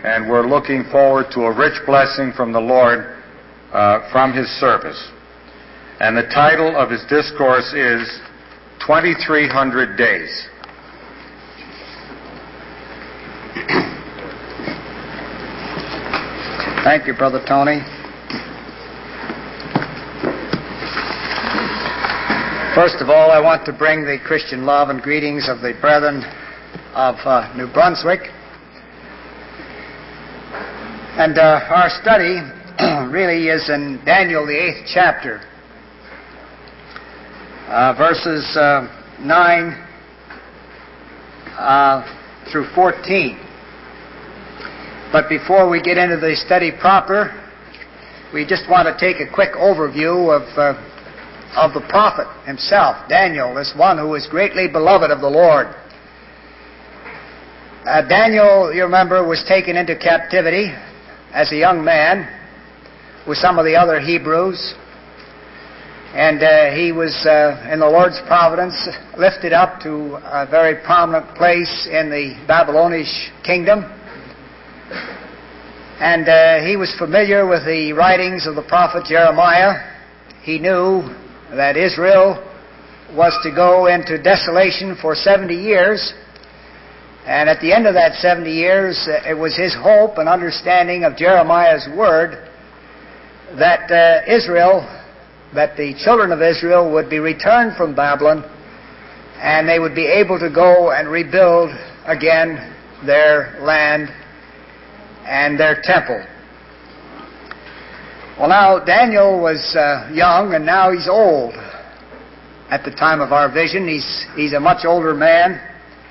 and we're looking forward to a rich blessing from the Lord from his service. And the title of his discourse is 2,300 Days. Thank you, Brother Tony. First of all, I want to bring the Christian love and greetings of the brethren of New Brunswick. And our study really is in Daniel, the 8th chapter, verses 9 through 14. But before we get into the study proper, we just want to take a quick overview of the prophet himself, Daniel, this one who was greatly beloved of the Lord. Daniel, you remember, was taken into captivity as a young man with some of the other Hebrews. And he was, in the Lord's providence, lifted up to a very prominent place in the Babylonish kingdom. And he was familiar with the writings of the prophet Jeremiah. He knew that Israel was to go into desolation for 70 years. And at the end of that 70 years, it was his hope and understanding of Jeremiah's word that that the children of Israel would be returned from Babylon and they would be able to go and rebuild again their land and their temple. Well, now, Daniel was young, and now he's old. At the time of our vision, he's a much older man.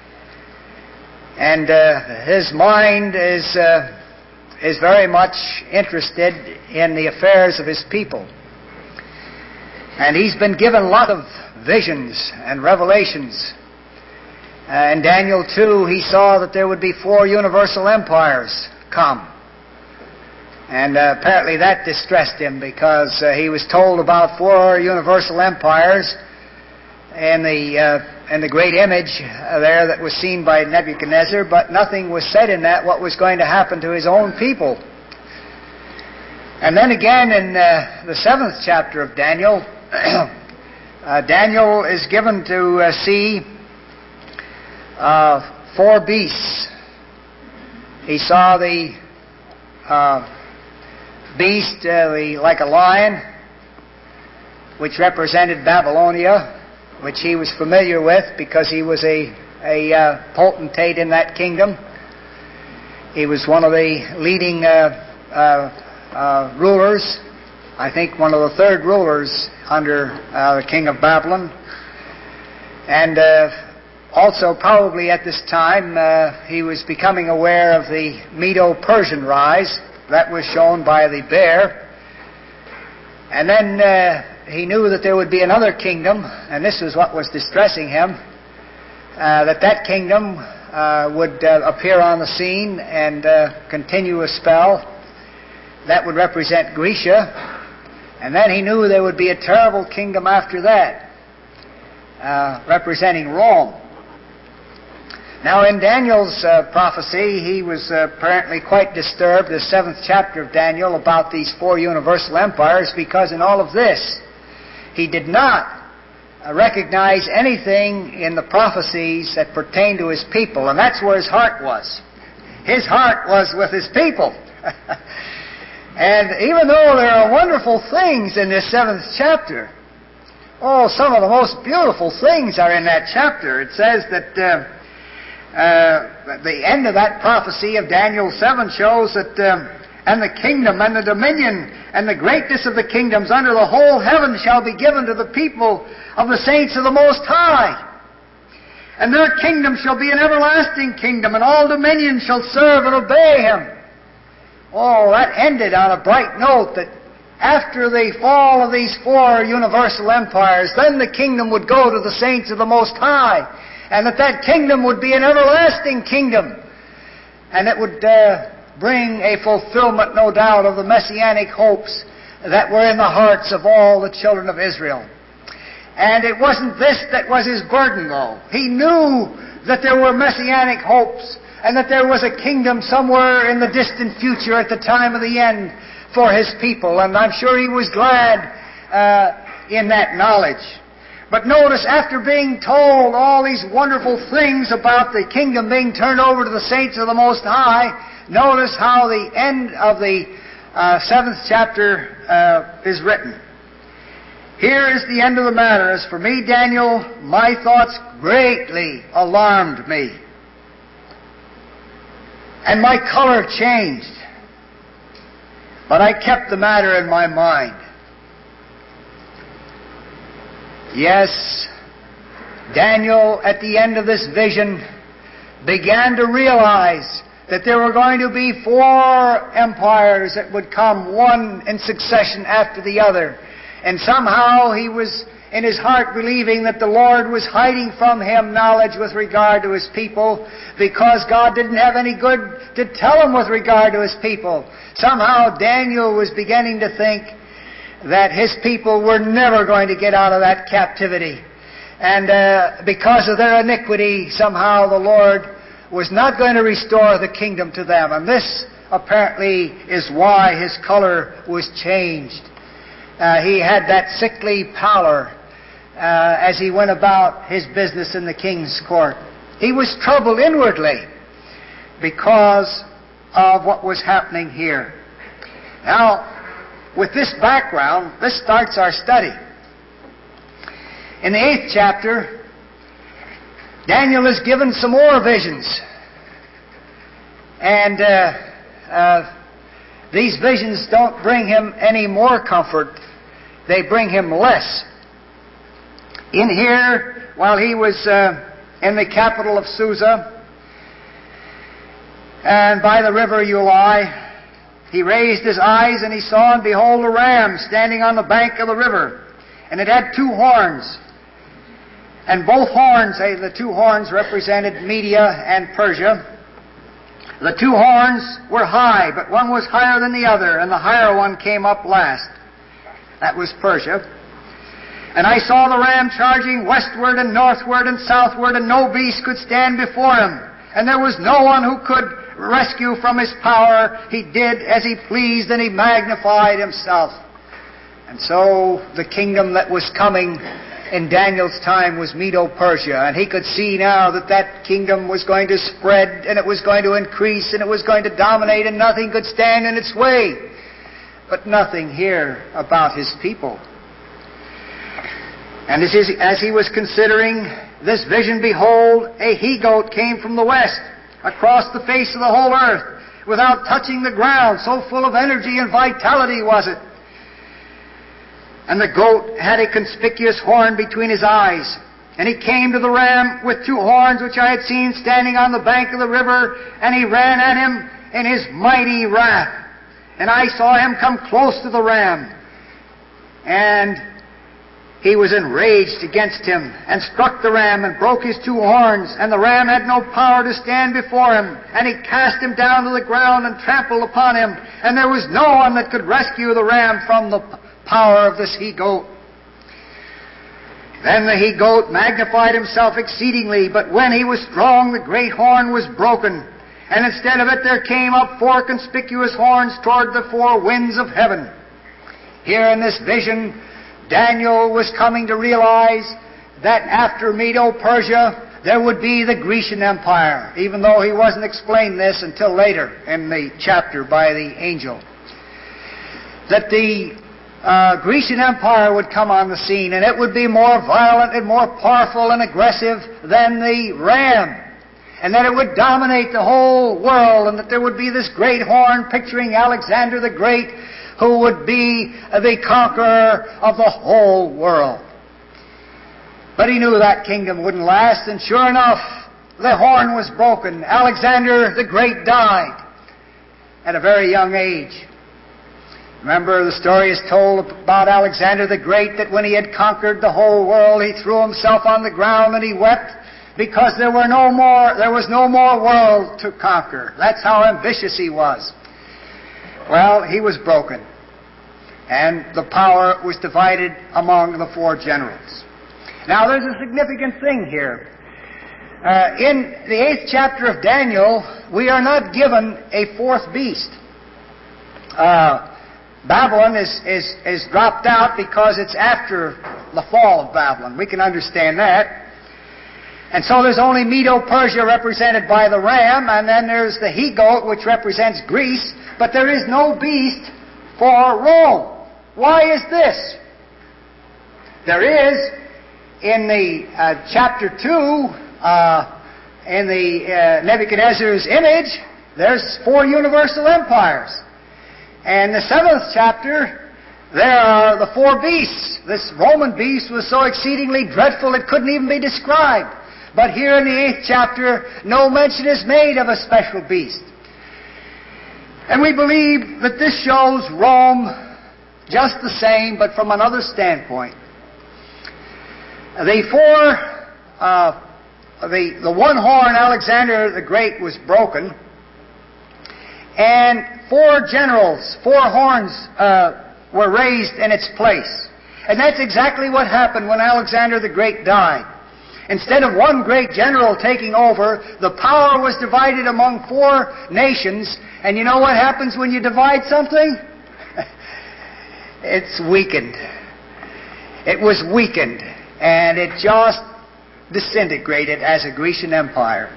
And his mind is very much interested in the affairs of his people. And he's been given a lot of visions and revelations. In Daniel 2, he saw that there would be 4 universal empires come. And apparently that distressed him because he was told about 4 universal empires and the great image there that was seen by Nebuchadnezzar, but nothing was said in that what was going to happen to his own people. And then again in the 7th chapter of Daniel, Daniel is given to see 4 beasts. He saw the beast like a lion, which represented Babylonia, which he was familiar with because he was a potentate in that kingdom. He was one of the leading rulers, I think one of the 3rd rulers under the king of Babylon. And also probably at this time he was becoming aware of the Medo-Persian rise. That was shown by the bear. And then he knew that there would be another kingdom, and this is what was distressing him, that kingdom would appear on the scene and continue a spell. That would represent Grecia. And then he knew there would be a terrible kingdom after that, representing Rome. Now, in Daniel's prophecy, he was apparently quite disturbed, the 7th chapter of Daniel, about these 4 universal empires, because in all of this, he did not recognize anything in the prophecies that pertained to his people, and that's where his heart was. His heart was with his people. And even though there are wonderful things in this 7th chapter, some of the most beautiful things are in that chapter. It says that the end of that prophecy of Daniel 7 shows that and the kingdom and the dominion and the greatness of the kingdoms under the whole heaven shall be given to the people of the saints of the Most High. And their kingdom shall be an everlasting kingdom, and all dominions shall serve and obey him. Oh, that ended on a bright note that after the fall of these 4 universal empires, then the kingdom would go to the saints of the Most High. And that kingdom would be an everlasting kingdom. And it would bring a fulfillment, no doubt, of the messianic hopes that were in the hearts of all the children of Israel. And it wasn't this that was his burden, though. He knew that there were messianic hopes and that there was a kingdom somewhere in the distant future at the time of the end for His people. And I'm sure He was glad in that knowledge. But notice, after being told all these wonderful things about the kingdom being turned over to the saints of the Most High, notice how the end of the 7th chapter is written. Here is the end of the matter. As for me, Daniel, my thoughts greatly alarmed me, and my color changed. But I kept the matter in my mind. Yes, Daniel, at the end of this vision, began to realize that there were going to be 4 empires that would come, one in succession after the other. And somehow he was in his heart believing that the Lord was hiding from him knowledge with regard to His people, because God didn't have any good to tell him with regard to His people. Somehow Daniel was beginning to think that his people were never going to get out of that captivity. And because of their iniquity, somehow the Lord was not going to restore the kingdom to them. And this apparently is why his color was changed. He had that sickly pallor as he went about his business in the king's court. He was troubled inwardly because of what was happening here. Now, with this background, this starts our study. In the 8th chapter, Daniel is given some more visions. And these visions don't bring him any more comfort. They bring him less. In here, while he was in the capital of Susa, and by the river Ulai, he raised his eyes, and he saw, and behold, a ram standing on the bank of the river. And it had 2 horns. And both horns, the 2 horns represented Media and Persia. The 2 horns were high, but one was higher than the other, and the higher one came up last. That was Persia. And I saw the ram charging westward and northward and southward, and no beast could stand before him. And there was no one who could rescue from his power. He did as he pleased, and he magnified himself. And so the kingdom that was coming in Daniel's time was Medo-Persia, and he could see now that that kingdom was going to spread, and it was going to increase, and it was going to dominate, and nothing could stand in its way. But nothing here about his people. And as he was considering this vision, behold, a he-goat came from the west, across the face of the whole earth, without touching the ground. So full of energy and vitality was it. And the goat had a conspicuous horn between his eyes. And he came to the ram with 2 horns, which I had seen standing on the bank of the river, and he ran at him in his mighty wrath. And I saw him come close to the ram. And he was enraged against him, and struck the ram, and broke his 2 horns. And the ram had no power to stand before him. And he cast him down to the ground, and trampled upon him. And there was no one that could rescue the ram from the power of this he-goat. Then the he-goat magnified himself exceedingly, but when he was strong, the great horn was broken. And instead of it there came up 4 conspicuous horns toward the 4 winds of heaven. Here in this vision, Daniel was coming to realize that after Medo-Persia, there would be the Grecian Empire, even though he wasn't explained this until later in the chapter by the angel. That the Grecian Empire would come on the scene, and it would be more violent and more powerful and aggressive than the ram, and that it would dominate the whole world, and that there would be this great horn picturing Alexander the Great, who would be the conqueror of the whole world. But he knew that kingdom wouldn't last, and sure enough, the horn was broken. Alexander the Great died at a very young age. Remember, the story is told about Alexander the Great, that when he had conquered the whole world, he threw himself on the ground and he wept because there was no more world to conquer. That's how ambitious he was. Well, he was broken, and the power was divided among the 4 generals. Now, there's a significant thing here. In the 8th chapter of Daniel, we are not given a fourth beast. Babylon is dropped out because it's after the fall of Babylon. We can understand that. And so there's only Medo-Persia represented by the ram, and then there's the he-goat, which represents Greece, but there is no beast for Rome. Why is this? There is, in the chapter 2, in the Nebuchadnezzar's image, there's 4 universal empires. And the 7th chapter, there are the 4 beasts. This Roman beast was so exceedingly dreadful it couldn't even be described. But here in the 8th chapter, no mention is made of a special beast. And we believe that this shows Rome just the same, but from another standpoint. The one horn, Alexander the Great, was broken, and 4 generals, 4 horns were raised in its place. And that's exactly what happened when Alexander the Great died. Instead of one great general taking over, the power was divided among 4 nations. And you know what happens when you divide something? It's weakened. It was weakened. And it just disintegrated as a Grecian empire.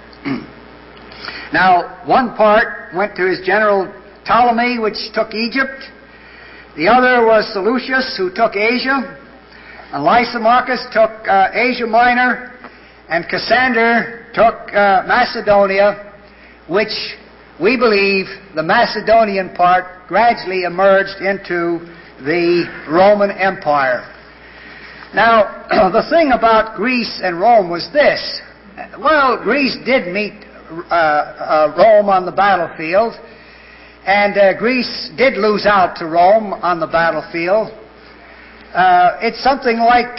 Now, one part went to his general Ptolemy, which took Egypt. The other was Seleucus, who took Asia. And Lysimachus took Asia Minor. And Cassander took Macedonia, which we believe the Macedonian part gradually emerged into the Roman Empire. Now, the thing about Greece and Rome was this. Well, Greece did meet Rome on the battlefield, and Greece did lose out to Rome on the battlefield. It's something like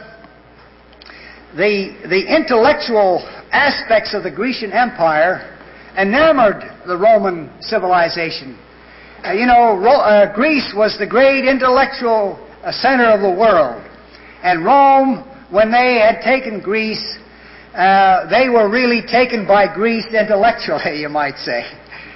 the intellectual aspects of the Grecian Empire enamored the Roman civilization. Greece was the great intellectual center of the world. And Rome, when they had taken Greece, they were really taken by Greece intellectually, you might say.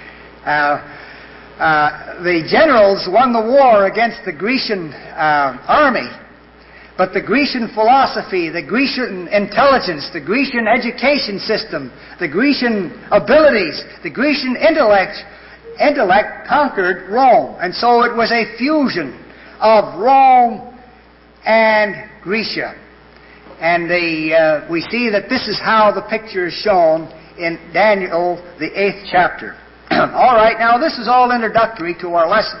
The generals won the war against the Grecian army. But the Grecian philosophy, the Grecian intelligence, the Grecian education system, the Grecian abilities, the Grecian intellect conquered Rome. And so it was a fusion of Rome and Grecia. And we see that this is how the picture is shown in Daniel, the 8th chapter. All right, now this is all introductory to our lesson.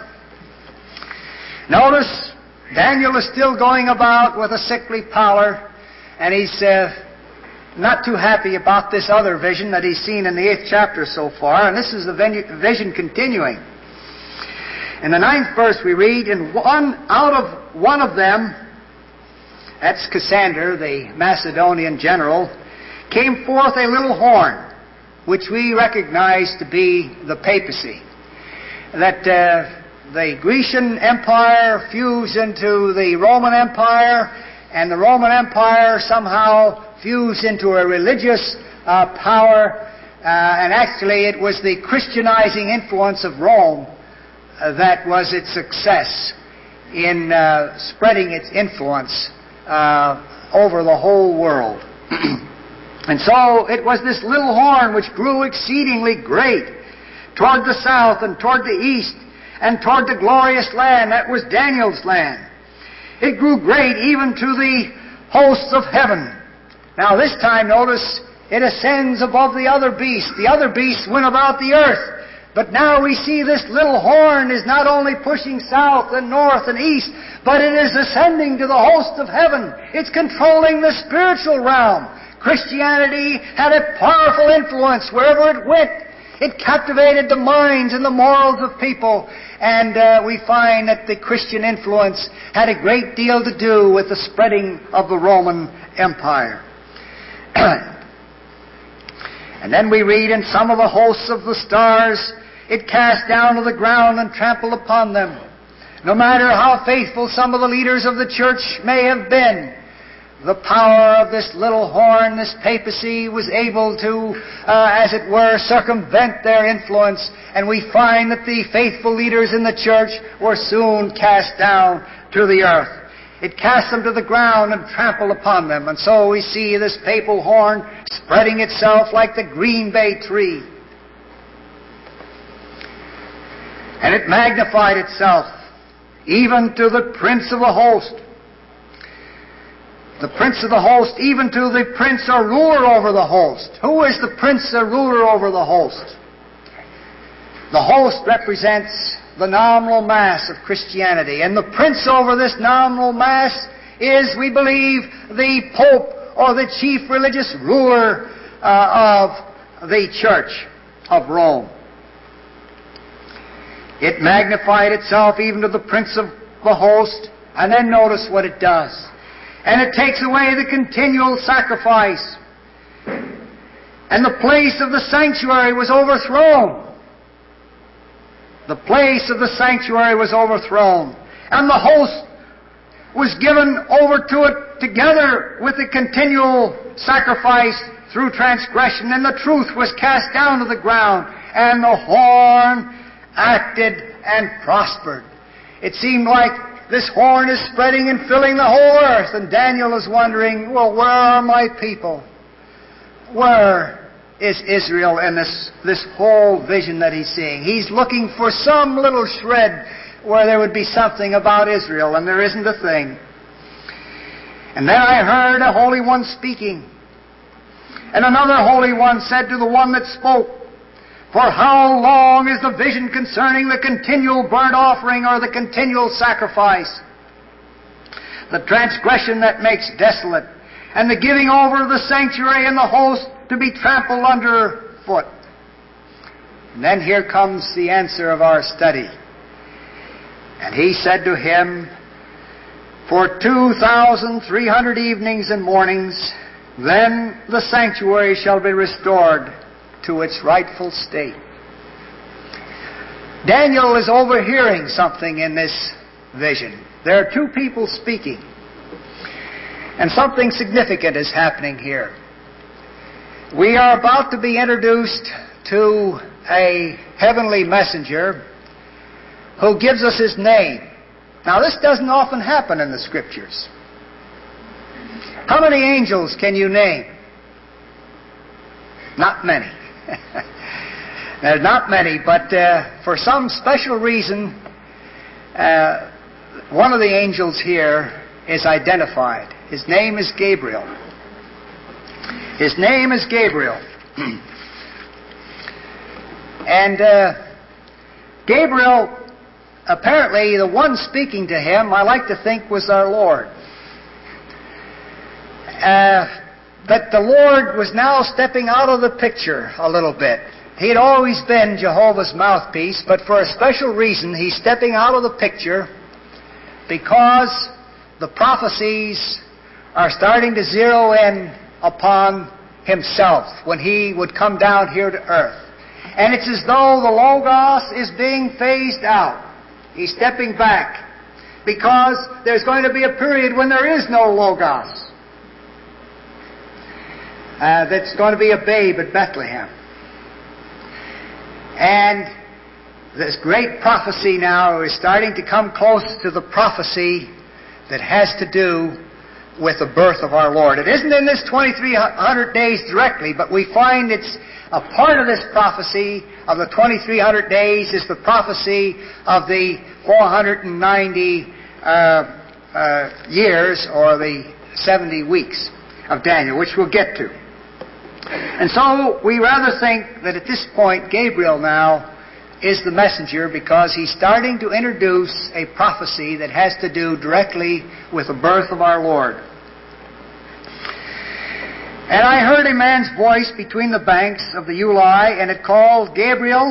Notice Daniel is still going about with a sickly pallor, and he's not too happy about this other vision that he's seen in the 8th chapter so far, and this is the vision continuing. In the 9th verse we read, out of one of them, that's Cassander, the Macedonian general, came forth a little horn, which we recognize to be the papacy. That the Grecian Empire fused into the Roman Empire, and the Roman Empire somehow fused into a religious power, and actually it was the Christianizing influence of Rome that was its success in spreading its influence over the whole world. And so it was this little horn which grew exceedingly great toward the south and toward the east and toward the glorious land that was Daniel's land. It grew great even to the hosts of heaven. Now this time, notice, it ascends above the other beasts. The other beasts went about the earth. But now we see this little horn is not only pushing south and north and east, but it is ascending to the host of heaven. It's controlling the spiritual realm. Christianity had a powerful influence wherever it went. It captivated the minds and the morals of people. And we find that the Christian influence had a great deal to do with the spreading of the Roman Empire. And then we read, in some of the hosts of the stars, it cast down to the ground and trampled upon them. No matter how faithful some of the leaders of the church may have been, the power of this little horn, this papacy, was able to, as it were, circumvent their influence. And we find that the faithful leaders in the church were soon cast down to the earth. It cast them to the ground and trampled upon them. And so we see this papal horn spreading itself like the green bay tree. And it magnified itself even to the prince of the host. The prince of the host, even to the prince or ruler over the host. Who is the prince or ruler over the host? The host represents the nominal mass of Christianity. And the prince over this nominal mass is, we believe, the Pope or the chief religious ruler of the Church of Rome. It magnified itself even to the prince of the host. And then notice what it does. And it takes away the continual sacrifice. And the place of the sanctuary was overthrown. The place of the sanctuary was overthrown. And the host was given over to it together with the continual sacrifice through transgression. And the truth was cast down to the ground. And the horn acted and prospered. It seemed like this horn is spreading and filling the whole earth. And Daniel is wondering, well, where are my people? Where is Israel in this whole vision that he's seeing? He's looking for some little shred where there would be something about Israel, and there isn't a thing. And then I heard a Holy One speaking. And another Holy One said to the one that spoke, for how long is the vision concerning the continual burnt offering or the continual sacrifice? The transgression that makes desolate, and the giving over of the sanctuary and the host to be trampled under foot. And then here comes the answer of our study. And he said to him, for 2,300 evenings and mornings, then the sanctuary shall be restored to its rightful state. Daniel is overhearing something in this vision. There are two people speaking. And something significant is happening here. We are about to be introduced to a heavenly messenger who gives us his name. Now, this doesn't often happen in the Scriptures. How many angels can you name? Not many. There's not many, but for some special reason, one of the angels here is identified. His name is Gabriel. His name is Gabriel. And Gabriel, apparently the one speaking to him, I like to think was our Lord. But the Lord was now stepping out of the picture a little bit. He had always been Jehovah's mouthpiece, but for a special reason, he's stepping out of the picture because the prophecies are starting to zero in upon himself when he would come down here to earth. And it's as though the Logos is being phased out. He's stepping back because there's going to be a period when there is no Logos. That's going to be a babe at Bethlehem. And this great prophecy now is starting to come close to the prophecy that has to do with the birth of our Lord. It isn't in this 2,300 days directly, but we find it's a part of this prophecy of the 2,300 days is the prophecy of the 490 years or the 70 weeks of Daniel, which we'll get to. And so we rather think that at this point Gabriel now is the messenger because he's starting to introduce a prophecy that has to do directly with the birth of our Lord. And I heard a man's voice between the banks of the Ulai, and it called, Gabriel,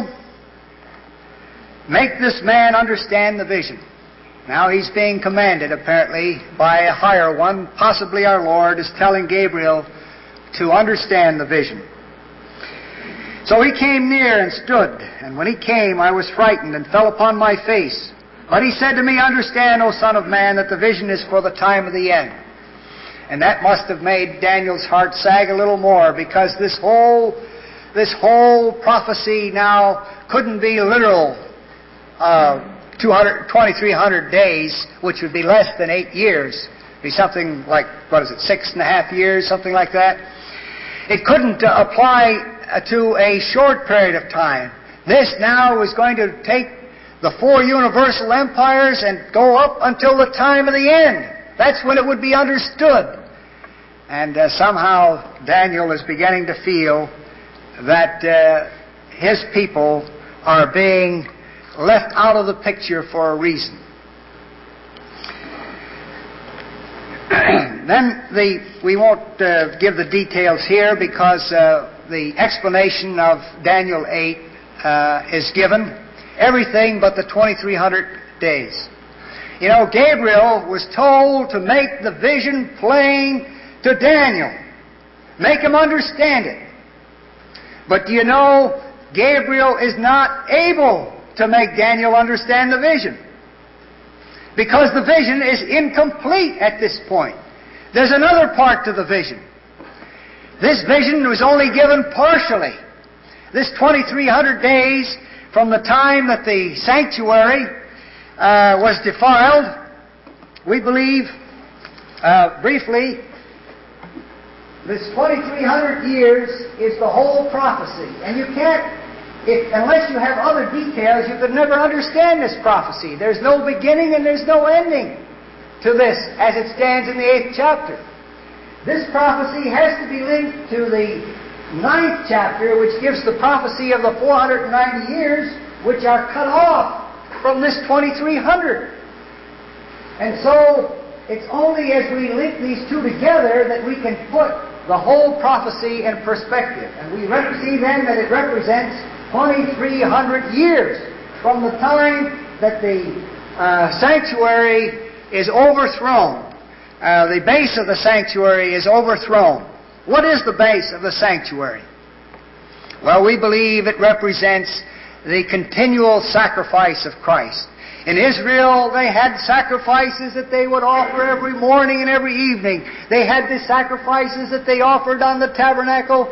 make this man understand the vision. Now he's being commanded, apparently, by a higher one, possibly our Lord, is telling Gabriel to understand the vision. So he came near and stood, and when he came, I was frightened and fell upon my face. But he said to me, understand, O Son of Man, that the vision is for the time of the end. And that must have made Daniel's heart sag a little more, because this whole prophecy now couldn't be literal 2,300 days, which would be less than 8 years. It'd be something like, 6.5 years, something like that. It couldn't apply to a short period of time. This now was going to take the 4 universal empires and go up until the time of the end. That's when it would be understood. And somehow Daniel is beginning to feel that his people are being left out of the picture for a reason. Then we won't give the details here, because the explanation of Daniel 8 is given. Everything but the 2,300 days. You know, Gabriel was told to make the vision plain to Daniel. Make him understand it. But do you know, Gabriel is not able to make Daniel understand the vision, because the vision is incomplete at this point. There's another part to the vision. This vision was only given partially. This 2,300 days from the time that the sanctuary was defiled, we believe, briefly, this 2,300 years is the whole prophecy. And you can't, unless you have other details, you could never understand this prophecy. There's no beginning and there's no ending to this as it stands in the 8th chapter. This prophecy has to be linked to the 9th chapter, which gives the prophecy of the 490 years, which are cut off from this 2,300. And so, it's only as we link these two together that we can put the whole prophecy in perspective. And we see then that it represents 2,300 years from the time that the sanctuary is overthrown. The base of the sanctuary is overthrown. What is the base of the sanctuary? Well, we believe it represents the continual sacrifice of Christ. In Israel, they had sacrifices that they would offer every morning and every evening. They had the sacrifices that they offered on the tabernacle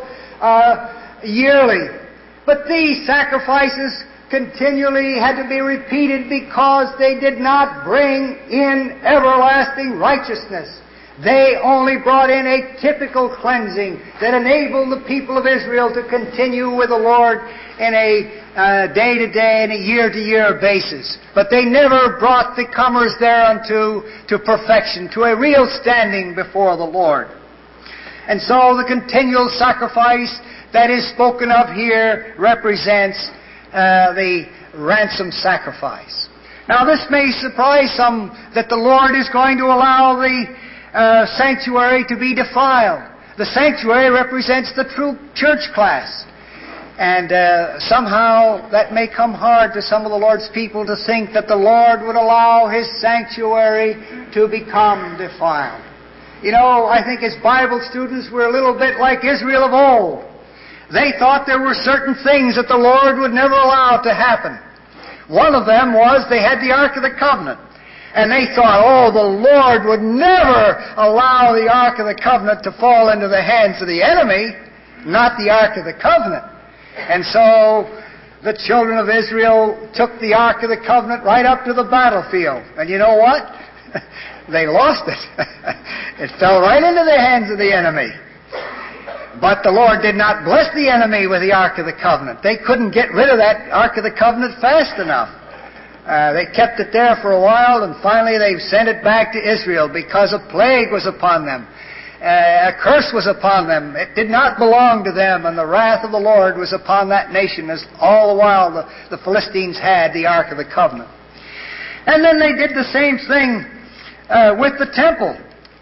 yearly. But these sacrifices continually had to be repeated, because they did not bring in everlasting righteousness. They only brought in a typical cleansing that enabled the people of Israel to continue with the Lord in a day-to-day and a year-to-year basis. But they never brought the comers thereunto to perfection, to a real standing before the Lord. And so the continual sacrifice that is spoken of here represents the ransom sacrifice. Now, this may surprise some that the Lord is going to allow the sanctuary to be defiled. The sanctuary represents the true church class. And somehow that may come hard to some of the Lord's people to think that the Lord would allow His sanctuary to become defiled. You know, I think as Bible students we're a little bit like Israel of old. They thought there were certain things that the Lord would never allow to happen. One of them was they had the Ark of the Covenant. And they thought, oh, the Lord would never allow the Ark of the Covenant to fall into the hands of the enemy, not the Ark of the Covenant. And so the children of Israel took the Ark of the Covenant right up to the battlefield. And you know what? They lost it. It fell right into the hands of the enemy. But the Lord did not bless the enemy with the Ark of the Covenant. They couldn't get rid of that Ark of the Covenant fast enough. They kept it there for a while, and finally they sent it back to Israel because a plague was upon them. A curse was upon them. It did not belong to them, and the wrath of the Lord was upon that nation, as all the while the Philistines had the Ark of the Covenant. And then they did the same thing with the temple.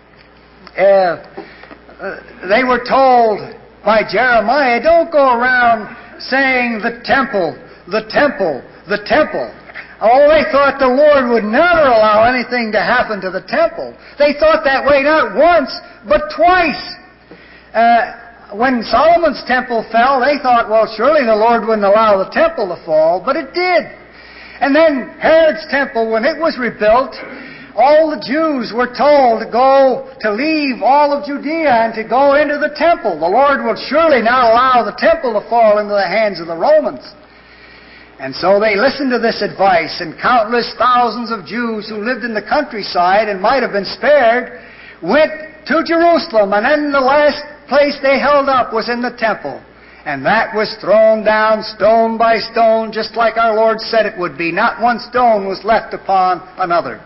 They were told by Jeremiah, don't go around saying the temple, the temple, the temple. Oh, they thought the Lord would never allow anything to happen to the temple. They thought that way not once, but twice. When Solomon's temple fell, they thought, well, surely the Lord wouldn't allow the temple to fall, but it did. And then Herod's temple, when it was rebuilt, all the Jews were told to leave all of Judea and to go into the temple. The Lord will surely not allow the temple to fall into the hands of the Romans. And so they listened to this advice, and countless thousands of Jews who lived in the countryside and might have been spared went to Jerusalem, and then the last place they held up was in the temple. And that was thrown down stone by stone, just like our Lord said it would be. Not one stone was left upon another.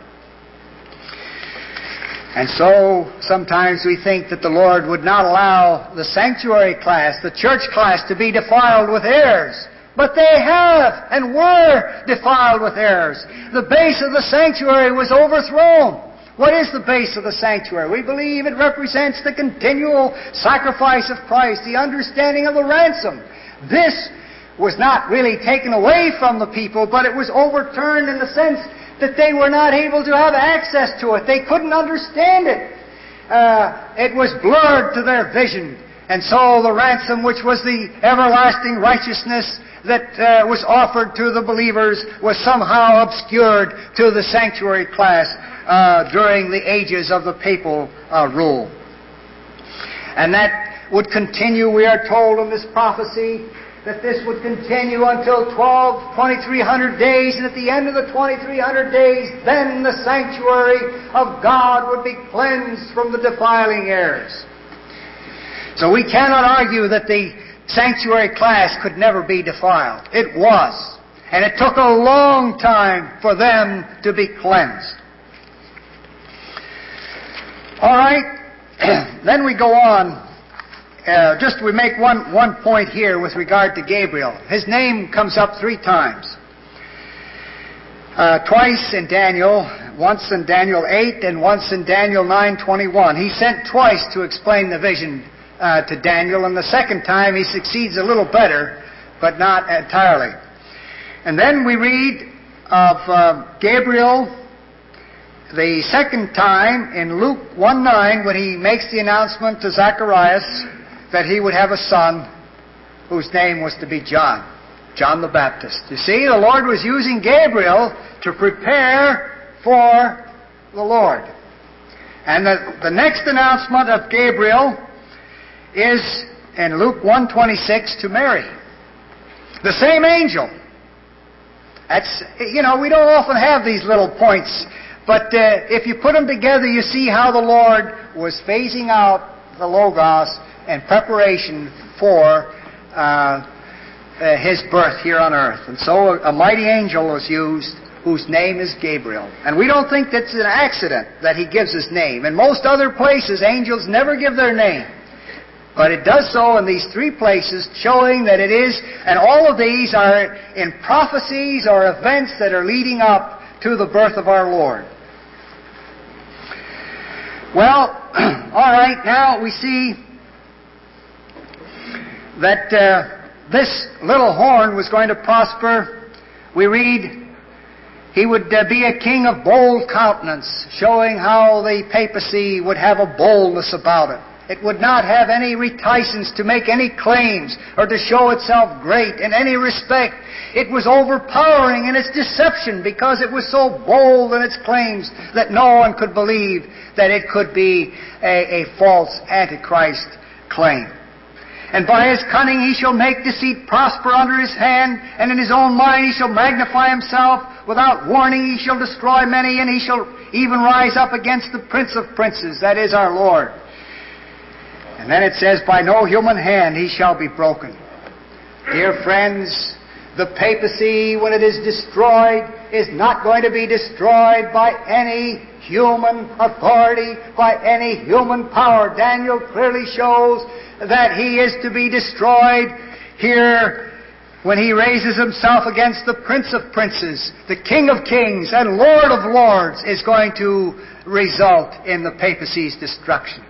And so sometimes we think that the Lord would not allow the sanctuary class, the church class, to be defiled with errors. But they have and were defiled with errors. The base of the sanctuary was overthrown. What is the base of the sanctuary? We believe it represents the continual sacrifice of Christ, the understanding of the ransom. This was not really taken away from the people, but it was overturned in the sense that they were not able to have access to it. They couldn't understand it. It was blurred to their vision. And so the ransom, which was the everlasting righteousness that was offered to the believers, was somehow obscured to the sanctuary class during the ages of the papal rule. And that would continue, we are told in this prophecy, that this would continue until 2,300 days, and at the end of the 2,300 days, then the sanctuary of God would be cleansed from the defiling errors. So we cannot argue that the sanctuary class could never be defiled. It was. And it took a long time for them to be cleansed. All right. Then we go on. We make one point here with regard to Gabriel. His name comes up 3 times. Twice in Daniel, once in Daniel 8 and once in Daniel 9:21. He sent twice to explain the vision to Daniel, and the second time he succeeds a little better, but not entirely. And then we read of Gabriel the second time in Luke 1:9 when he makes the announcement to Zacharias that he would have a son whose name was to be John the Baptist. You see, the Lord was using Gabriel to prepare for the Lord. And the next announcement of Gabriel is in Luke 1:26 to Mary. The same angel. That's, we don't often have these little points, but if you put them together, you see how the Lord was phasing out the Logos in preparation for His birth here on earth. And so a mighty angel was used whose name is Gabriel. And we don't think that's an accident that he gives his name. In most other places, angels never give their name. But it does so in these 3 places, showing that it is, and all of these are in prophecies or events that are leading up to the birth of our Lord. Well, all right, now we see that this little horn was going to prosper. We read, he would be a king of bold countenance, showing how the papacy would have a boldness about it. It would not have any reticence to make any claims or to show itself great in any respect. It was overpowering in its deception because it was so bold in its claims that no one could believe that it could be a false Antichrist claim. And by his cunning he shall make deceit prosper under his hand, and in his own mind he shall magnify himself. Without warning he shall destroy many, and he shall even rise up against the Prince of Princes, that is our Lord. And then it says, by no human hand he shall be broken. Dear friends, the papacy, when it is destroyed, is not going to be destroyed by any human authority, by any human power. Daniel clearly shows that he is to be destroyed here when he raises himself against the Prince of Princes. The King of Kings and Lord of Lords is going to result in the papacy's destruction.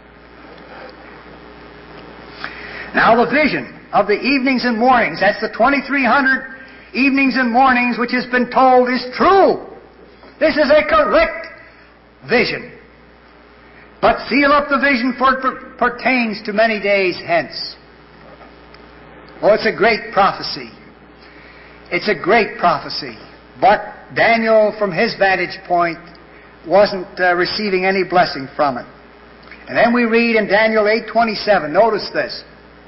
Now the vision of the evenings and mornings, that's the 2,300 evenings and mornings which has been told, is true. This is a correct vision. But seal up the vision, for it pertains to many days hence. Oh, it's a great prophecy. It's a great prophecy. But Daniel, from his vantage point, wasn't receiving any blessing from it. And then we read in Daniel 8:27, notice this.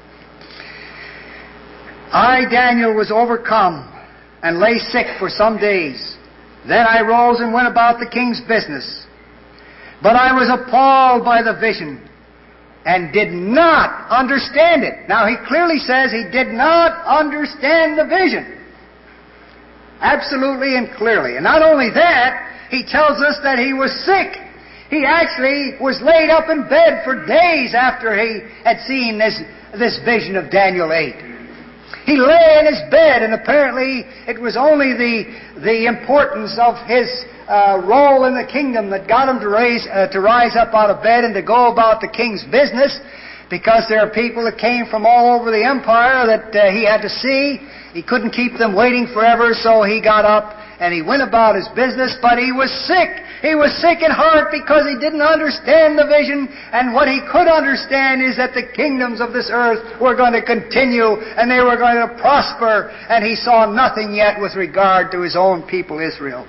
I, Daniel, was overcome and lay sick for some days. Then I rose and went about the king's business. But I was appalled by the vision and did not understand it. Now he clearly says he did not understand the vision. Absolutely and clearly. And not only that, he tells us that he was sick. He actually was laid up in bed for days after he had seen this vision of Daniel 8. He lay in his bed, and apparently it was only the importance of his role in the kingdom that got him to rise up out of bed and to go about the king's business, because there are people that came from all over the empire that he had to see. He couldn't keep them waiting forever, so he got up and he went about his business, but he was sick. He was sick at heart because he didn't understand the vision, and what he could understand is that the kingdoms of this earth were going to continue and they were going to prosper, and he saw nothing yet with regard to his own people, Israel.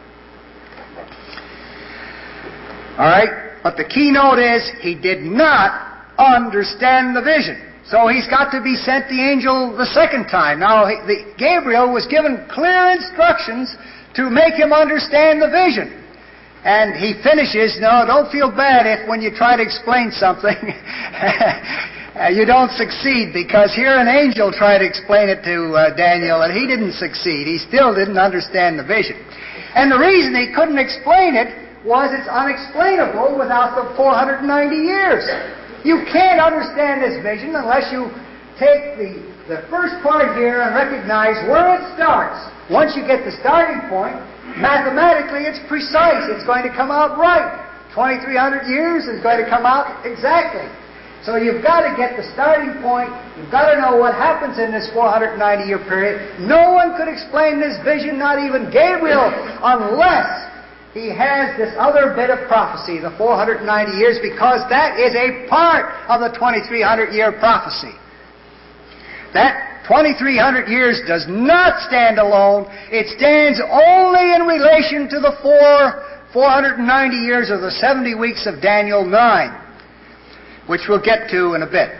Alright, but the keynote is he did not understand the vision. So he's got to be sent the angel the second time. Now, Gabriel was given clear instructions to make him understand the vision. And he finishes, no, don't feel bad if when you try to explain something, you don't succeed, because here an angel tried to explain it to Daniel, and he didn't succeed. He still didn't understand the vision. And the reason he couldn't explain it was it's unexplainable without the 490 years. You can't understand this vision unless you take the first part here and recognize where it starts. Once you get the starting point, mathematically it's precise. It's going to come out right. 2,300 years is going to come out exactly. So you've got to get the starting point. You've got to know what happens in this 490-year period. No one could explain this vision, not even Gabriel, unless he has this other bit of prophecy, the 490 years, because that is a part of the 2,300-year prophecy. That 2,300 years does not stand alone. It stands only in relation to the 490 years of the 70 weeks of Daniel 9, which we'll get to in a bit.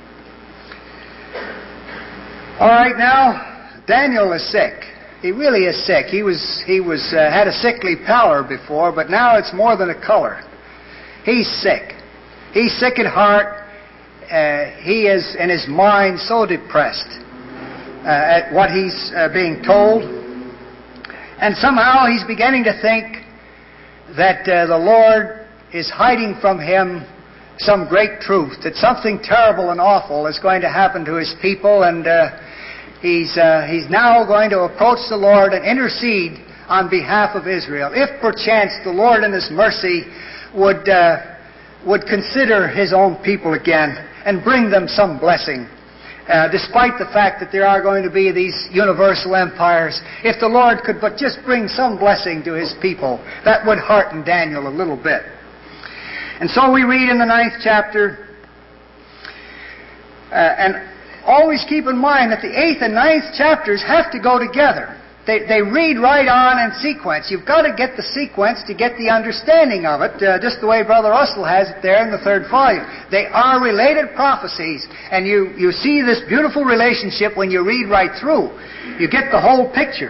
All right, now, Daniel is sick. He really is sick. He had a sickly pallor before, but now it's more than a color. He's sick. He's sick at heart. He is in his mind so depressed at what he's being told. And somehow he's beginning to think that the Lord is hiding from him some great truth, that something terrible and awful is going to happen to his people, and he's now going to approach the Lord and intercede on behalf of Israel, if perchance the Lord in His mercy would consider His own people again and bring them some blessing. Despite the fact that there are going to be these universal empires, if the Lord could but just bring some blessing to His people, that would hearten Daniel a little bit. And so we read in the 9th chapter, and always keep in mind that the 8th and 9th chapters have to go together. They read right on in sequence. You've got to get the sequence to get the understanding of it, just the way Brother Russell has it there in the 3rd volume. They are related prophecies, and you see this beautiful relationship when you read right through. You get the whole picture.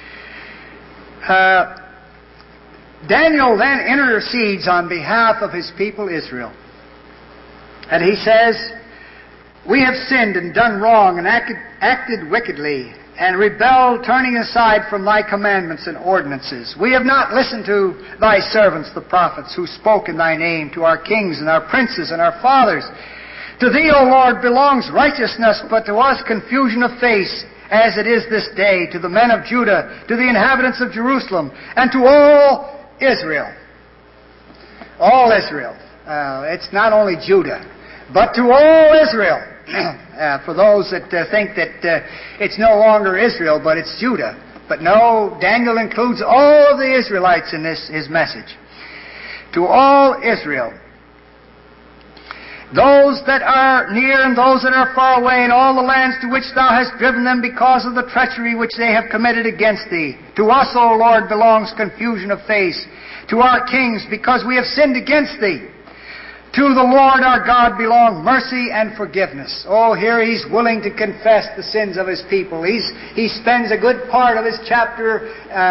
Daniel then intercedes on behalf of his people Israel. And he says, "We have sinned and done wrong and acted wickedly and rebelled, turning aside from Thy commandments and ordinances. We have not listened to Thy servants, the prophets, who spoke in Thy name, to our kings and our princes and our fathers. To Thee, O Lord, belongs righteousness, but to us confusion of face, as it is this day, to the men of Judah, to the inhabitants of Jerusalem, and to all Israel." All Israel. It's not only Judah, but to all Israel. For those that think that it's no longer Israel, but it's Judah. But no, Daniel includes all of the Israelites in his message. To all Israel. those that are near and those that are far away, in all the lands to which thou hast driven them because of the treachery which they have committed against thee. To us, O Lord, belongs confusion of face, to our kings, because we have sinned against thee. To the Lord our God belong mercy and forgiveness. Oh, here he's willing to confess the sins of his people. He spends a good part of this chapter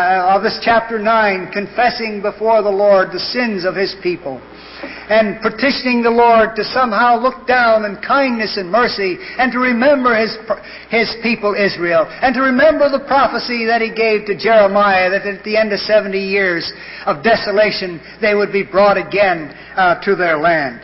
9 confessing before the Lord the sins of his people, and petitioning the Lord to somehow look down in kindness and mercy, and to remember his people Israel, and to remember the prophecy that he gave to Jeremiah, that at the end of 70 years of desolation they would be brought again to their land.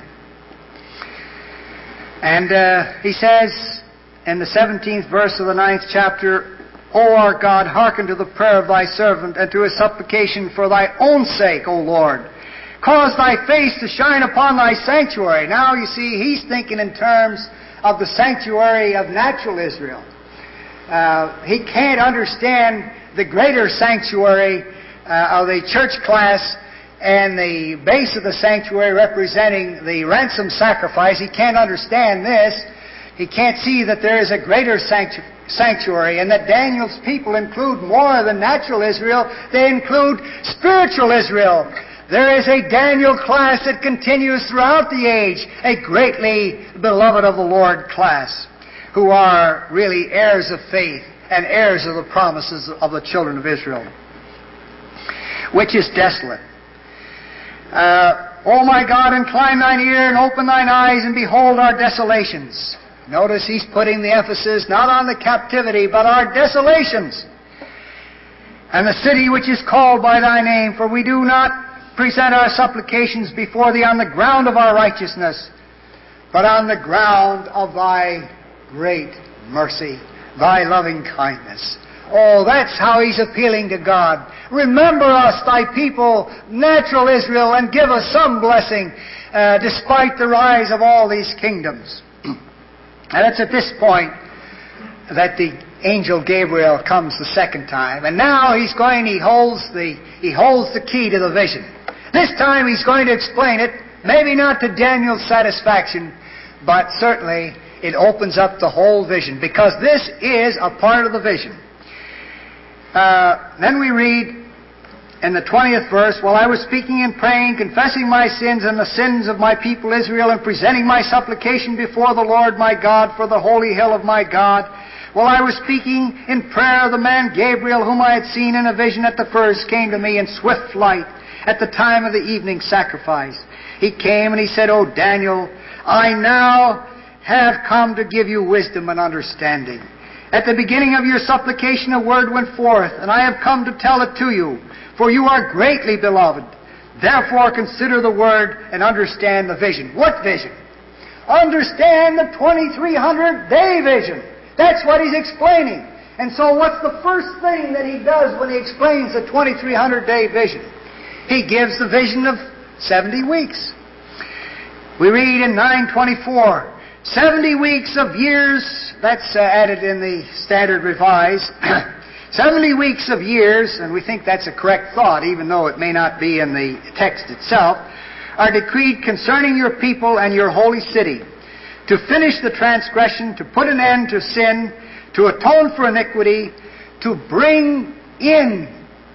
And he says in the 17th verse of the 9th chapter, O our God, hearken to the prayer of thy servant, and to his supplication for thy own sake, O Lord. Cause thy face to shine upon thy sanctuary. Now, you see, he's thinking in terms of the sanctuary of natural Israel. He can't understand the greater sanctuary of the church class and the base of the sanctuary representing the ransom sacrifice. He can't understand this. He can't see that there is a greater sanctuary, and that Daniel's people include more than natural Israel. They include spiritual Israel. There is a Daniel class that continues throughout the age, a greatly beloved of the Lord class, who are really heirs of faith and heirs of the promises of the children of Israel, which is desolate. O my God, incline thine ear and open thine eyes and behold our desolations. Notice he's putting the emphasis not on the captivity, but our desolations. And the city which is called by thy name, for we do not present our supplications before thee on the ground of our righteousness, but on the ground of thy great mercy, thy loving kindness. Oh, that's how he's appealing to God. Remember us, thy people, natural Israel, and give us some blessing, despite the rise of all these kingdoms. And it's at this point that the angel Gabriel comes the second time. And now he holds the key to the vision. This time he's going to explain it, maybe not to Daniel's satisfaction, but certainly it opens up the whole vision, because this is a part of the vision. Then we read in the 20th verse, while I was speaking and praying, confessing my sins and the sins of my people Israel, and presenting my supplication before the Lord my God for the holy hill of my God, while I was speaking in prayer, the man Gabriel, whom I had seen in a vision at the first, came to me in swift flight at the time of the evening sacrifice. He came and he said, O Daniel, I now have come to give you wisdom and understanding. At the beginning of your supplication a word went forth, and I have come to tell it to you, for you are greatly beloved. Therefore consider the word and understand the vision. What vision? Understand the 2300-day vision. That's what he's explaining. And so what's the first thing that he does when he explains the 2300-day vision? He gives the vision of 70 weeks. We read in 9:24, 70 weeks of years, that's added in the Standard Revised, 70 weeks of years, and we think that's a correct thought, even though it may not be in the text itself, are decreed concerning your people and your holy city, to finish the transgression, to put an end to sin, to atone for iniquity, to bring in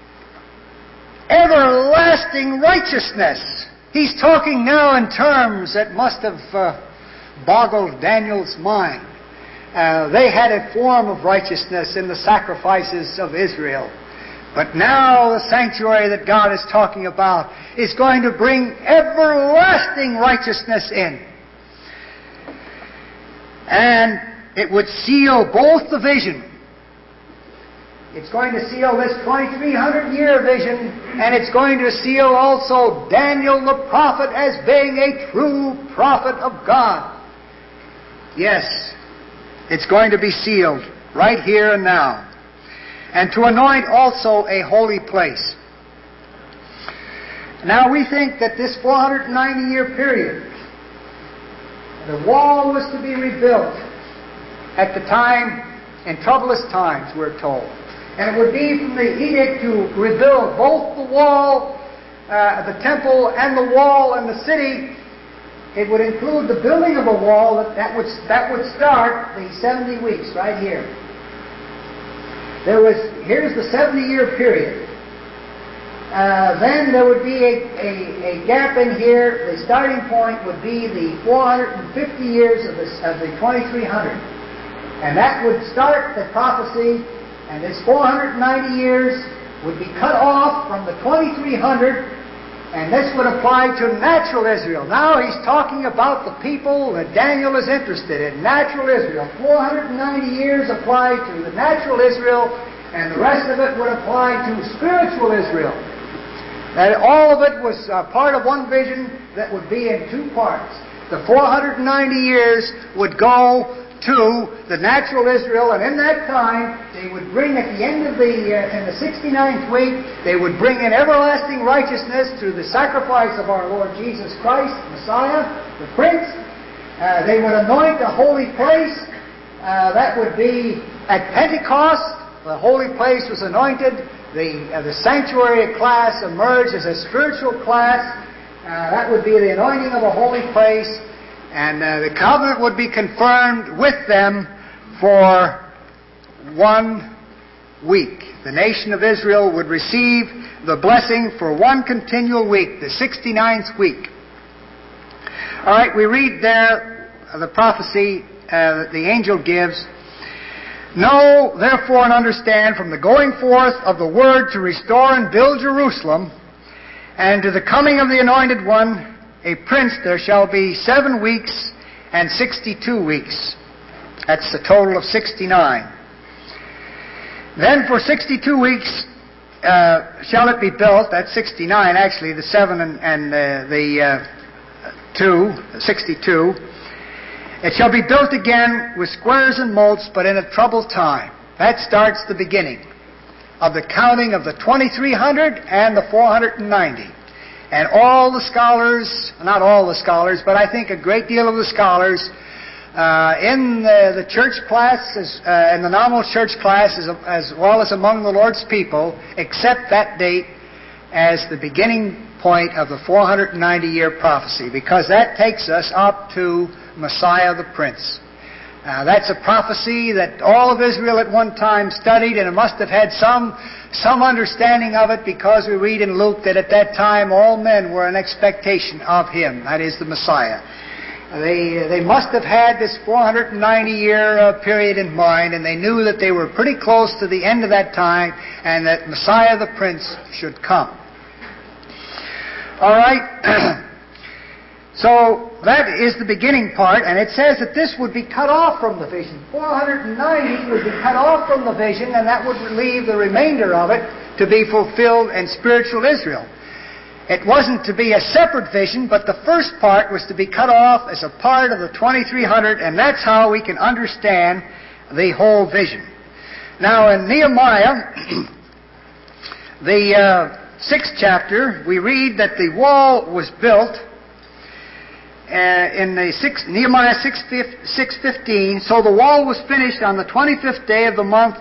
everlasting righteousness. He's talking now in terms that must have boggled Daniel's mind. They had a form of righteousness in the sacrifices of Israel. But now the sanctuary that God is talking about is going to bring everlasting righteousness in. And it would seal both the vision. It's going to seal this 2300-year vision, and it's going to seal also Daniel the prophet as being a true prophet of God. Yes, it's going to be sealed right here and now. And to anoint also a holy place. Now we think that this 490-year period, the wall was to be rebuilt at the time, in troublous times, we're told. And it would be from the edict to rebuild both the wall, the temple, and the wall and the city it would include the building of a wall that would start the 70 weeks right here. Here's the 70-year period. Then there would be a gap in here. The starting point would be the 450 years of the 2300. And that would start the prophecy, and this 490 years would be cut off from the 2300, and this would apply to natural Israel. Now he's talking about the people that Daniel is interested in, natural Israel. 490 years apply to the natural Israel, and the rest of it would apply to spiritual Israel. And all of it was part of one vision that would be in two parts. The 490 years would go to the natural Israel, and in that time they would bring at the end of in the 69th week, they would bring in everlasting righteousness through the sacrifice of our Lord Jesus Christ, Messiah, the Prince. They would anoint the holy place. That would be at Pentecost. The holy place was anointed. The sanctuary class emerged as a spiritual class. That would be the anointing of a holy place. And the covenant would be confirmed with them for 1 week. The nation of Israel would receive the blessing for one continual week, the 69th week. All right, we read there the prophecy that the angel gives. Know, therefore, and understand from the going forth of the word to restore and build Jerusalem, and to the coming of the Anointed One, a prince, there shall be 7 weeks and 62 weeks. That's the total of 69. Then for 62 weeks shall it be built. That's 69, actually, the 7 and the 2, 62. It shall be built again with squares and moats, but in a troubled time. That starts the beginning of the counting of the 2300 and the 490. And all the scholars, not all the scholars, but I think a great deal of the scholars in the church classes, in the nominal church class, as well as among the Lord's people, accept that date as the beginning point of the 490-year prophecy, because that takes us up to Messiah the Prince. That's a prophecy that all of Israel at one time studied, and it must have had some understanding of it, because we read in Luke that at that time all men were in expectation of Him, that is the Messiah. They must have had this 490-year period in mind, and they knew that they were pretty close to the end of that time, and that Messiah the Prince should come. All right. So that is the beginning part, and it says that this would be cut off from the vision. 490 would be cut off from the vision, and that would leave the remainder of it to be fulfilled in spiritual Israel. It wasn't to be a separate vision, but the first part was to be cut off as a part of the 2300, and that's how we can understand the whole vision. Now in Nehemiah, the 6th chapter, we read that the wall was built in Nehemiah 6:15. So the wall was finished on the 25th day of the month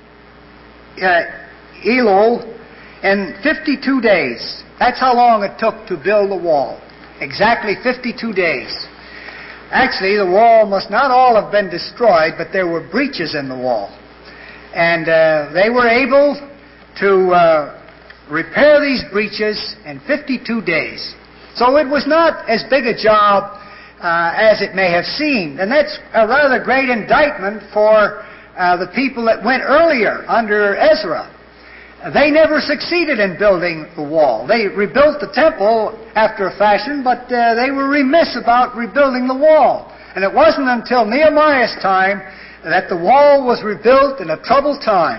Elul in 52 days. That's how long it took to build the wall. Exactly 52 days. Actually, the wall must not all have been destroyed, but there were breaches in the wall. And they were able to repair these breaches in 52 days. So it was not as big a job as it may have seemed. And that's a rather great indictment for the people that went earlier under Ezra. They never succeeded in building the wall. They rebuilt the temple after a fashion, but they were remiss about rebuilding the wall. And it wasn't until Nehemiah's time that the wall was rebuilt in a troubled time.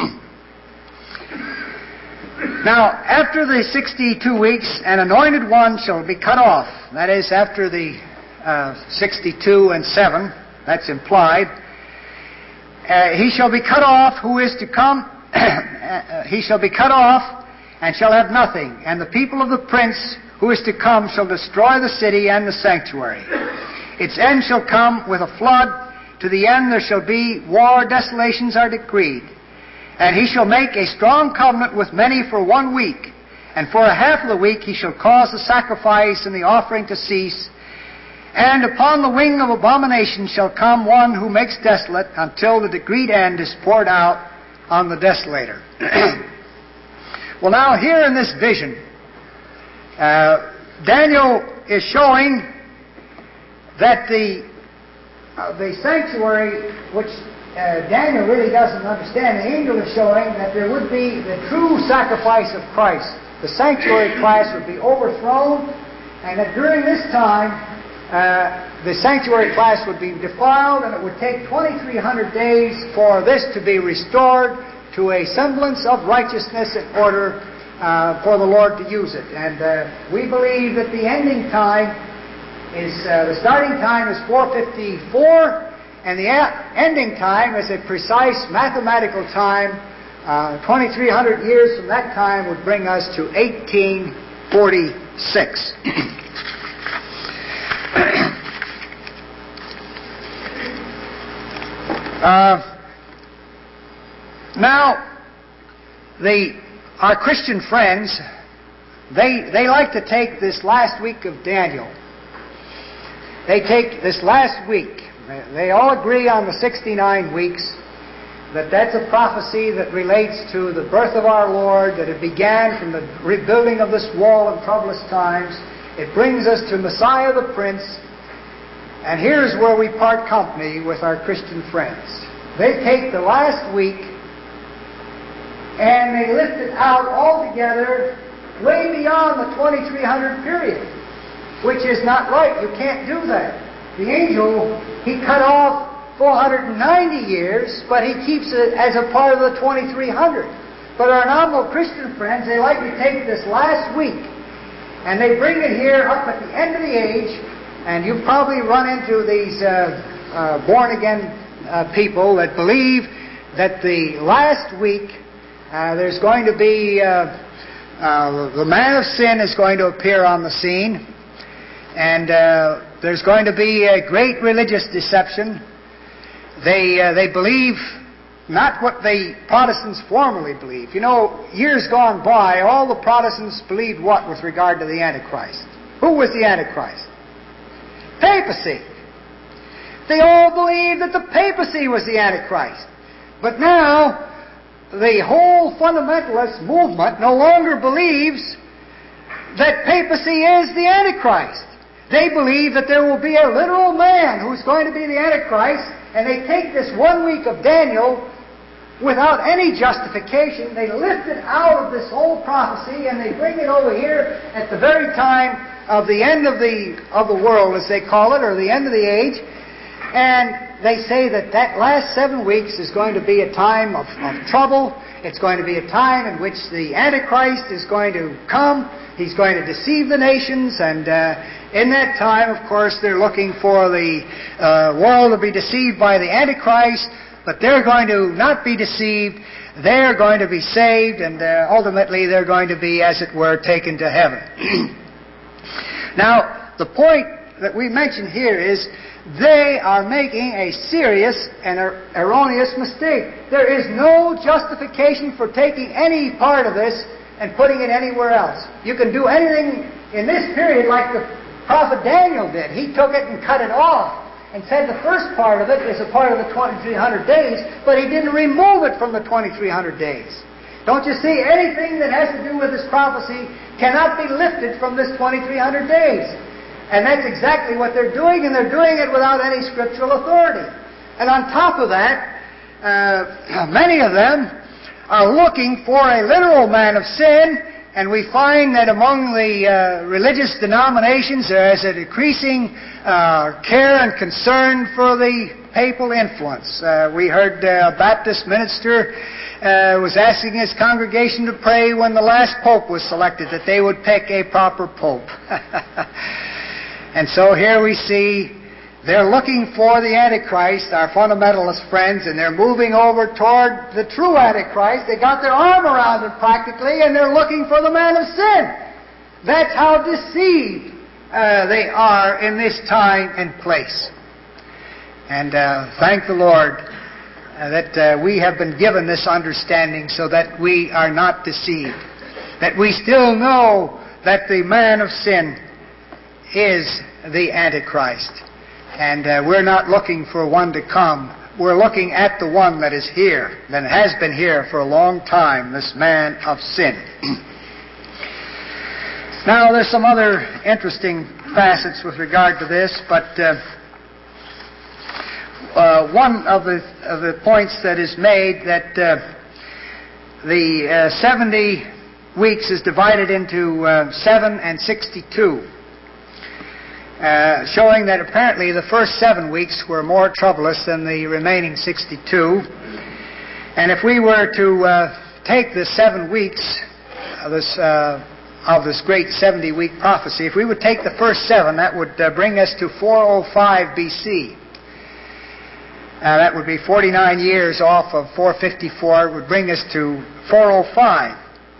Now, after the 62 weeks, an anointed one shall be cut off. That is, after the 62 and 7, that's implied. He shall be cut off who is to come. He shall be cut off and shall have nothing. And the people of the prince who is to come shall destroy the city and the sanctuary. Its end shall come with a flood. To the end there shall be war. Desolations are decreed. And he shall make a strong covenant with many for 1 week. And for a half of the week he shall cause the sacrifice and the offering to cease. And upon the wing of abomination shall come one who makes desolate until the decreed end is poured out on the desolator. Well, now here in this vision, Daniel is showing that the sanctuary, which Daniel really doesn't understand, the angel is showing that there would be the true sacrifice of Christ. The sanctuary class would be overthrown, and that during this time, the sanctuary class would be defiled, and it would take 2,300 days for this to be restored to a semblance of righteousness in order for the Lord to use it. And we believe that the ending time is, the starting time is 454, and the ending time is a precise mathematical time. 2,300 years from that time would bring us to 1846. Now, our Christian friends, they like to take this last week of Daniel. They take this last week. They all agree on the 69 weeks, that's a prophecy that relates to the birth of our Lord, that it began from the rebuilding of this wall in troublous times. It brings us to Messiah the Prince. And here's where we part company with our Christian friends. They take the last week and they lift it out altogether way beyond the 2,300 period, which is not right. You can't do that. The angel, he cut off 490 years, but he keeps it as a part of the 2,300. But our nominal Christian friends, they like to take this last week and they bring it here up at the end of the age. And you've probably run into these born-again people that believe that the last week there's going to be the man of sin is going to appear on the scene, and there's going to be a great religious deception. They believe not what the Protestants formerly believed. You know, years gone by, all the Protestants believed what with regard to the Antichrist? Who was the Antichrist? Papacy. They all believed that the papacy was the Antichrist. But now, the whole fundamentalist movement no longer believes that papacy is the Antichrist. They believe that there will be a literal man who's going to be the Antichrist, and they take this 1 week of Daniel without any justification. They lift it out of this whole prophecy and they bring it over here at the very time of the end of the world, as they call it, or the end of the age. And they say that last 7 weeks is going to be a time of trouble. It's going to be a time in which the Antichrist is going to come. He's going to deceive the nations. And in that time, of course, they're looking for the world to be deceived by the Antichrist. But they're going to not be deceived. They're going to be saved. And ultimately, they're going to be, as it were, taken to heaven. Now, the point that we mentioned here is they are making a serious and erroneous mistake. There is no justification for taking any part of this and putting it anywhere else. You can do anything in this period like the prophet Daniel did. He took it and cut it off and said the first part of it is a part of the 2,300 days, but he didn't remove it from the 2,300 days. Don't you see? Anything that has to do with this prophecy cannot be lifted from this 2,300 days. And that's exactly what they're doing, and they're doing it without any scriptural authority. And on top of that, many of them are looking for a literal man of sin, and we find that among the religious denominations there is a decreasing care and concern for the papal influence. We heard a Baptist minister was asking his congregation to pray when the last pope was selected, that they would pick a proper pope. And so here we see they're looking for the Antichrist, our fundamentalist friends, and they're moving over toward the true Antichrist. They got their arm around it practically, and they're looking for the man of sin. That's how deceived they are in this time and place. And thank the Lord that we have been given this understanding so that we are not deceived. That we still know that the man of sin is the Antichrist. And we're not looking for one to come. We're looking at the one that is here, that has been here for a long time, this man of sin. Now, there's some other interesting facets with regard to this, but one of the points that is made that the 70 weeks is divided into 7 and 62, showing that apparently the first 7 weeks were more troublous than the remaining 62. And if we were to take the 7 weeks of this great 70-week prophecy, if we would take the first 7, that would bring us to 405 B.C. That would be 49 years off of 454. It would bring us to 405.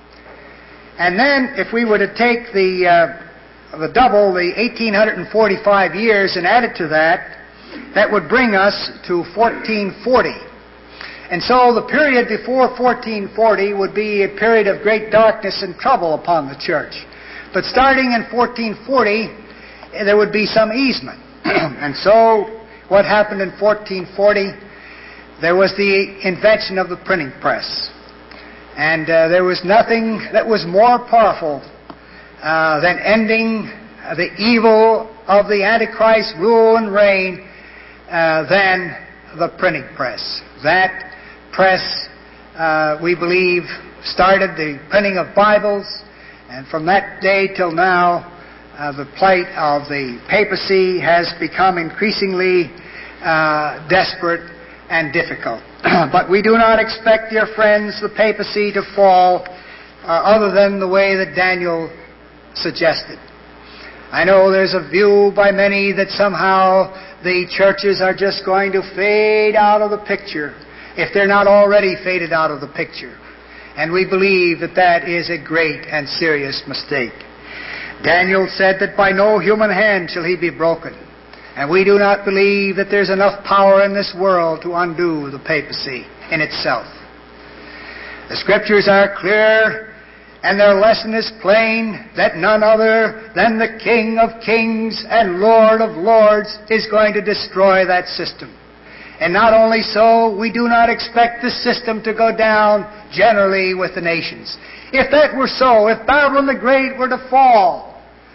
And then, if we were to take the double, the 1845 years, and add it to that, that would bring us to 1440. And so the period before 1440 would be a period of great darkness and trouble upon the church. But starting in 1440, there would be some easement. And so what happened in 1440? There was the invention of the printing press. And there was nothing that was more powerful than ending the evil of the Antichrist rule and reign than the printing press. That press, we believe, started the printing of Bibles, and from that day till now, the plight of the papacy has become increasingly desperate and difficult. But we do not expect, dear friends, the papacy to fall other than the way that Daniel suggested. I know there's a view by many that somehow the churches are just going to fade out of the picture, if they're not already faded out of the picture. And we believe that that is a great and serious mistake. Daniel said that by no human hand shall he be broken. And we do not believe that there's enough power in this world to undo the papacy in itself. The Scriptures are clear, and their lesson is plain, that none other than the King of Kings and Lord of Lords is going to destroy that system. And not only so, we do not expect the system to go down generally with the nations. If that were so, if Babylon the Great were to fall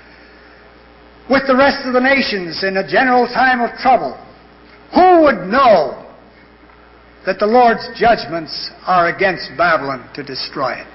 with the rest of the nations in a general time of trouble, who would know that the Lord's judgments are against Babylon to destroy it?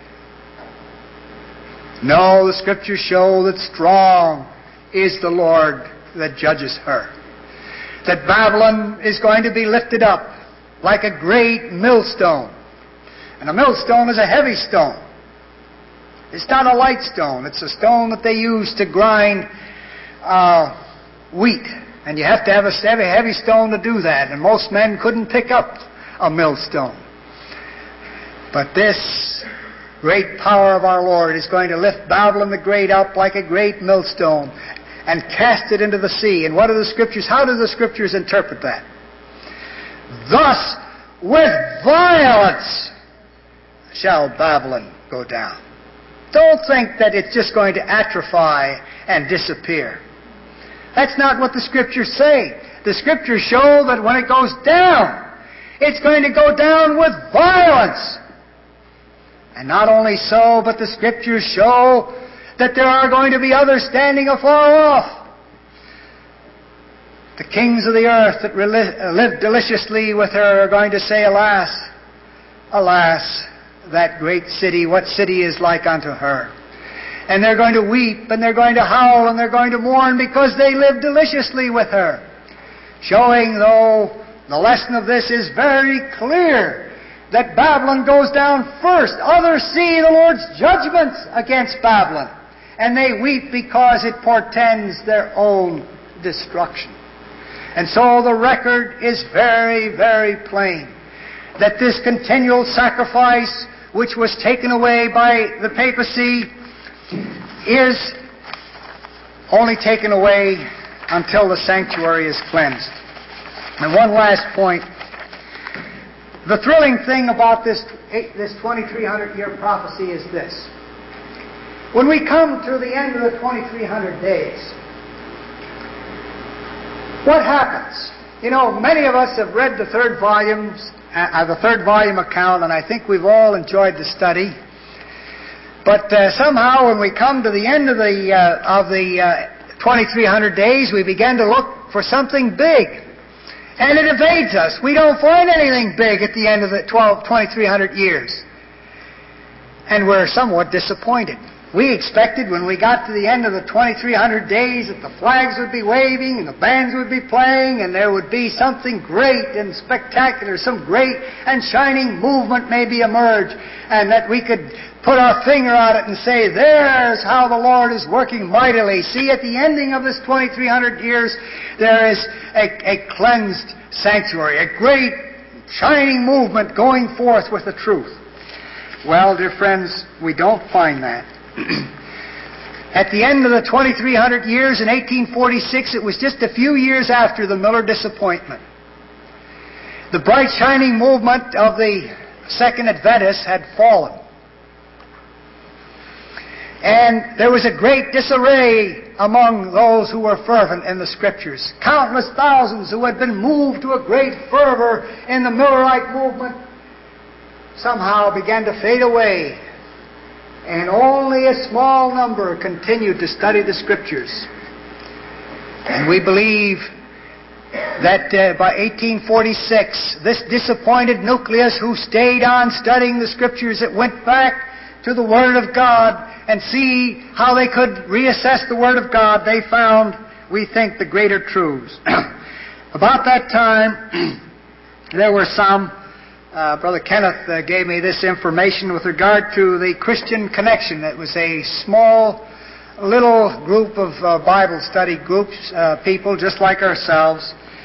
No, the Scriptures show that strong is the Lord that judges her. That Babylon is going to be lifted up like a great millstone. And a millstone is a heavy stone. It's not a light stone. It's a stone that they use to grind wheat. And you have to have a heavy stone to do that. And most men couldn't pick up a millstone. But this great power of our Lord is going to lift Babylon the Great up like a great millstone and cast it into the sea. And what are the Scriptures? How do the Scriptures interpret that? Thus, with violence shall Babylon go down. Don't think that it's just going to atrophy and disappear. That's not what the Scriptures say. The Scriptures show that when it goes down, it's going to go down with violence. And not only so, but the Scriptures show that there are going to be others standing afar off. The kings of the earth that live deliciously with her are going to say, alas, alas, that great city, what city is like unto her? And they're going to weep, and they're going to howl, and they're going to mourn because they live deliciously with her. Showing, though, the lesson of this is very clear, that Babylon goes down first. Others see the Lord's judgments against Babylon, and they weep because it portends their own destruction. And so the record is very, very plain, that this continual sacrifice, which was taken away by the papacy, is only taken away until the sanctuary is cleansed. And one last point. The thrilling thing about this 2,300-year prophecy is this. When we come to the end of the 2,300 days, What happens? You know, many of us have read the third volume account, and I think we've all enjoyed the study. But somehow, when we come to the end of the 2,300 days, we begin to look for something big, and it evades us. We don't find anything big at the end of the 2,300 years, and we're somewhat disappointed. We expected when we got to the end of the 2,300 days that the flags would be waving and the bands would be playing and there would be something great and spectacular, some great and shining movement maybe emerge, and that we could put our finger on it and say, there's how the Lord is working mightily. See, at the ending of this 2,300 years, there is a cleansed sanctuary, a great shining movement going forth with the truth. Well, dear friends, we don't find that. At the end of the 2,300 years in 1846, it was just a few years after the Miller disappointment. The bright shining movement of the Second Adventists had fallen. And there was a great disarray among those who were fervent in the Scriptures. Countless thousands who had been moved to a great fervor in the Millerite movement somehow began to fade away. And only a small number continued to study the Scriptures. And we believe that by 1846, this disappointed nucleus who stayed on studying the Scriptures, it went back to the Word of God and see how they could reassess the Word of God. They found, we think, the greater truths. About that time, there were some... Brother Kenneth gave me this information with regard to the Christian Connection. It was a small, little group of Bible study groups, people just like ourselves.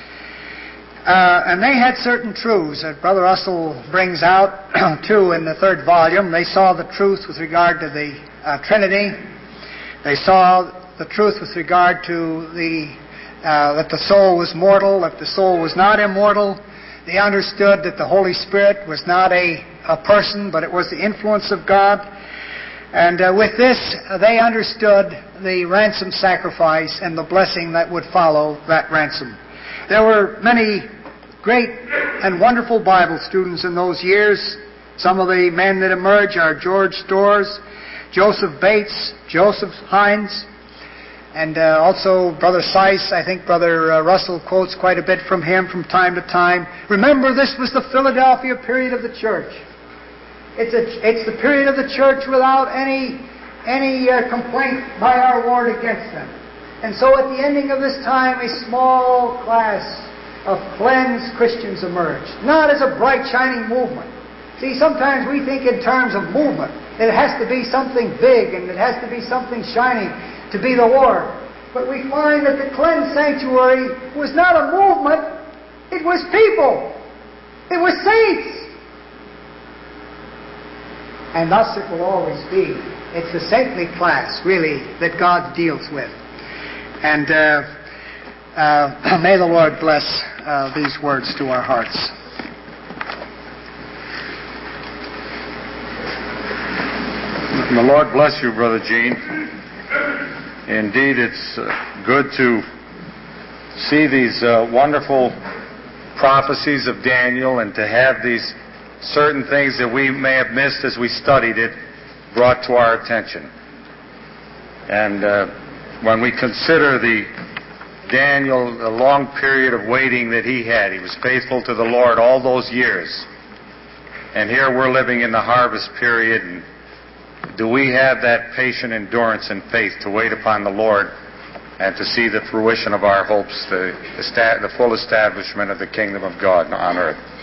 And they had certain truths that Brother Russell brings out, too, in the third volume. They saw the truth with regard to the Trinity. They saw the truth with regard to that the soul was mortal, that the soul was not immortal. They understood that the Holy Spirit was not a person, but it was the influence of God. And with this, they understood the ransom sacrifice and the blessing that would follow that ransom. There were many great and wonderful Bible students in those years. Some of the men that emerge are George Storrs, Joseph Bates, Joseph Hines, and also Brother Seiss. I think Brother Russell quotes quite a bit from him from time to time. Remember, this was the Philadelphia period of the church. It's the period of the church without any complaint by our Lord against them. And so at the ending of this time, a small class of cleansed Christians emerged. Not as a bright, shining movement. See, sometimes we think in terms of movement. It has to be something big and it has to be something shining to be the Lord. But we find that the cleansed sanctuary was not a movement, it was people. It was saints. And thus it will always be. It's the saintly class, really, that God deals with. And may the Lord bless these words to our hearts. The Lord bless you, Brother Gene. Indeed, it's good to see these wonderful prophecies of Daniel and to have these certain things that we may have missed as we studied it brought to our attention. And when we consider the long period of waiting that he had, he was faithful to the Lord all those years. And here we're living in the harvest period, and do we have that patient endurance and faith to wait upon the Lord and to see the fruition of our hopes, the full establishment of the kingdom of God on earth?